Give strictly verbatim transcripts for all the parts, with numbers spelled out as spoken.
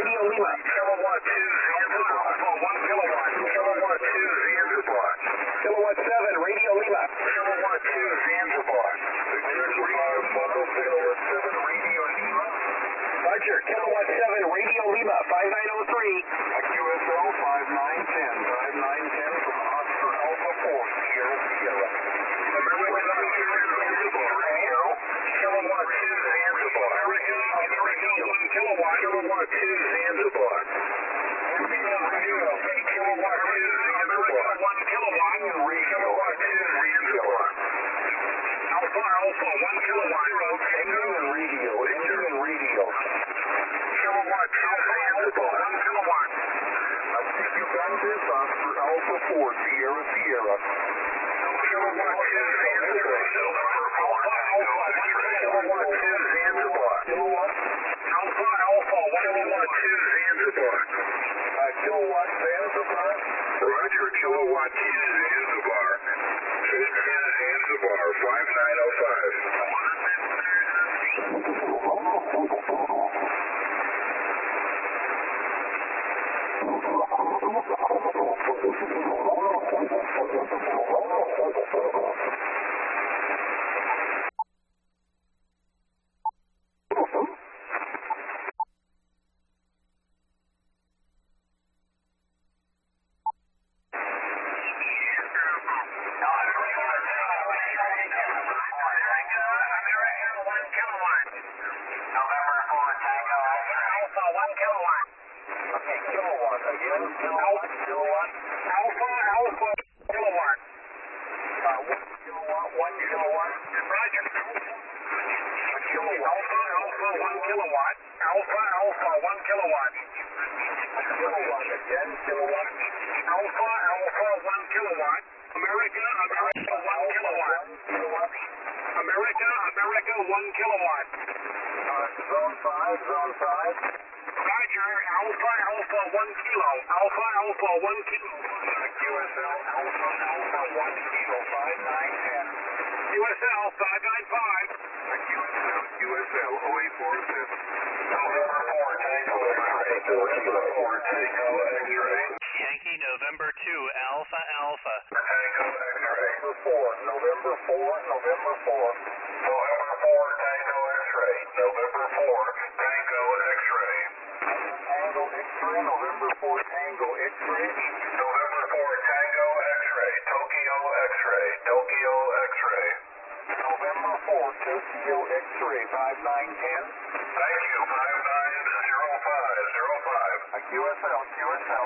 Radio Lima. Kilowatt two, Zanzibar. Alpha one kilowatt. Kilowatt two, Zanzibar. Kilowatt seven, Radio Lima. Kilowatt two, Zanzibar. Victor five, Foxtrot, Kilowatt seven, Radio Lima. Roger, Kilowatt seven, Radio Lima, five nine oh three. Q S L five nine ten, five nine ten from Oscar Alpha four, Sierra Sierra. American Zanzibar Radio. Kilowatt two, Zanzibar. American, American one kilowatt. Kilowatt two, Zanzibar. Radio, Kilowatt two, Zanzibar. one kilowatt. Kilowatt two, Zanzibar. Alpha Alpha one kilowatt. Indian Radio, Indian Radio. Kilowatt two, Zanzibar. one kilowatt. I think you got this, Oscar Alpha four, Sierra Sierra. Kilowatt two, Zanzibar. Alpha Alpha one kilowatt two, Zanzibar. Alpha Alpha one kilowatt two, Zanzibar. Uh, kilowatt Zanzibar. Roger, kilowatt two, Zanzibar. Zanzibar, five nine oh five. Yankee November two, Alpha Alpha. Tango X-ray. November four, November four, November four. November four, Tango X-ray. November four, Tango X-ray. Tango X-ray, November four, Tango X-ray. November four, Tango X-ray. Tokyo X-ray. Tokyo X-ray. November four, Tokyo X-ray, five nine ten. Thank you, five nine zero five zero five. Q S L, Q S L.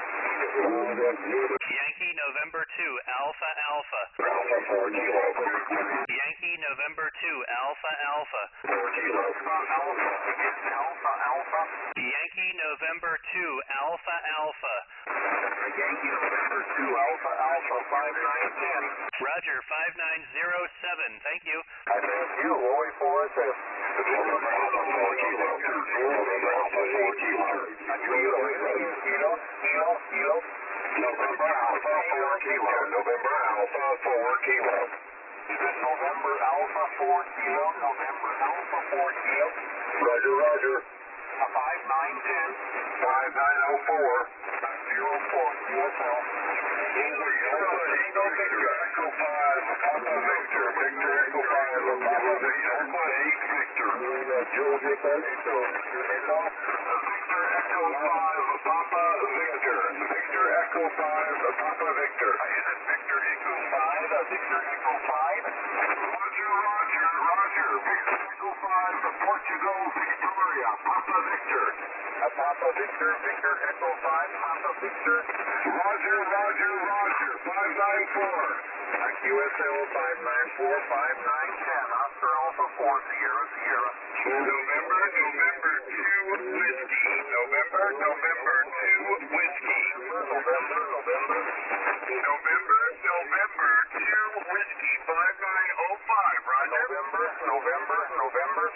Yankee November two, Alpha Alpha. Alpha four kilo. Yankee November two, Alpha Alpha. four kilo. Alpha, Alpha, Alpha. Yankee November two, Alpha Alpha. Yankee November two, Alpha, Alpha, five nine ten. Roger, five nine zero seven. Thank you. I thank you, Roy Forrest. Alpha four kilo. November Alpha four kilo. Kilo, kilo, kilo, kilo. November Alpha four kilo. November Alpha four kilo. November Alpha four kilo. November Alpha four kilo. Roger, Roger. five nine ten. five nine oh four. zero four Q S L. Echo Victor, Papa Victor, Victor Echo five, Papa Victor, eight Victor. Joe Victor, Echo, Echo. Victor Echo five, Papa Victor. Victor Echo five, Papa Victor. Is it Victor Echo five? Victor Echo five. Roger, Roger, Roger. Victor Echo five, Portugal, Victoria, Papa Victor. Papa Victor, Victor Echo five, Papa Victor. Roger, Roger, Roger. five nine four. Q S L five nine four, five nine ten. Oscar Alpha four, Sierra Sierra. November, November two, whiskey. November, November two, whiskey. November, November. November, November two, whiskey. five nine oh five, Roger. November, November, November.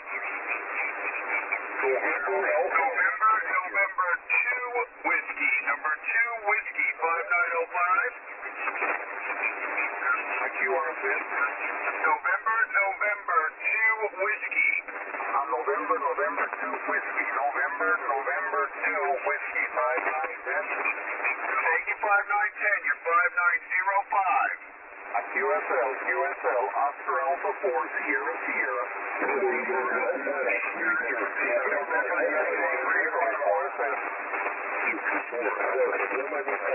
November, November two, whiskey. Number two, whiskey. five nine oh five. Q R fifth. November, November two, whiskey. Uh, November, November two, whiskey. November, November two. two, Whiskey five nine ten. Yankee five nine ten, you're five nine zero five. Q S L, Q S L, Oscar Alpha four, Sierra Sierra.